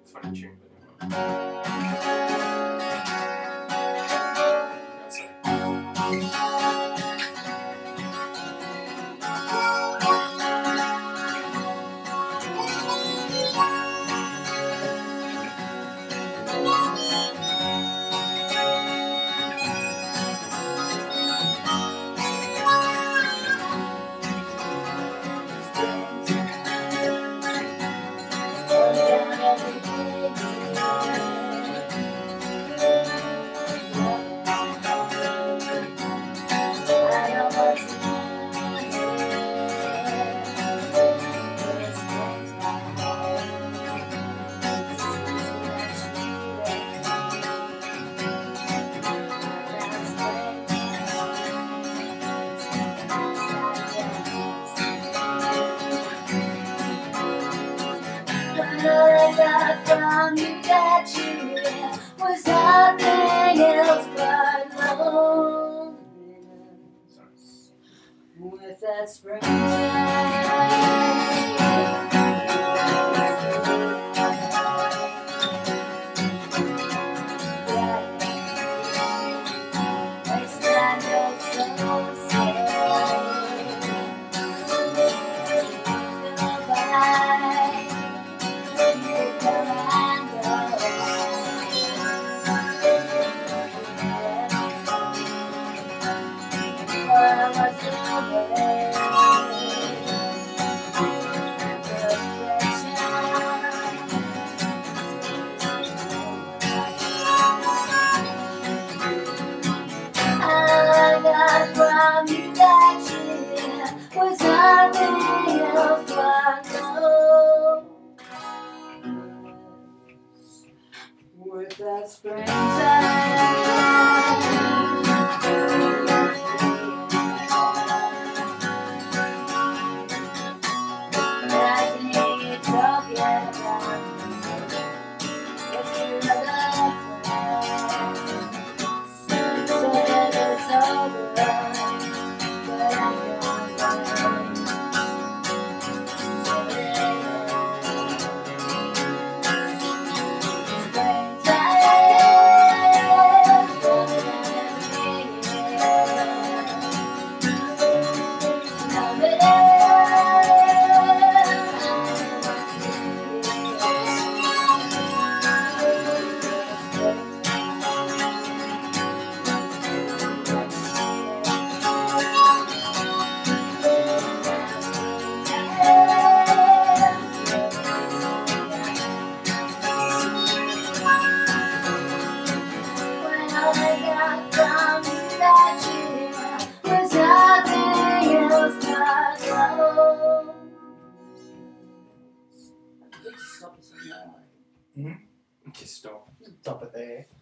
funny tune, but never All I got from you that year was nothing else but loneliness. With that next time you're so sad, goodbye. From you that year was nothing else but love. With that springtime. I think it's talking about what you love. Said it's over, but I don't know. Just stop. Stop it there.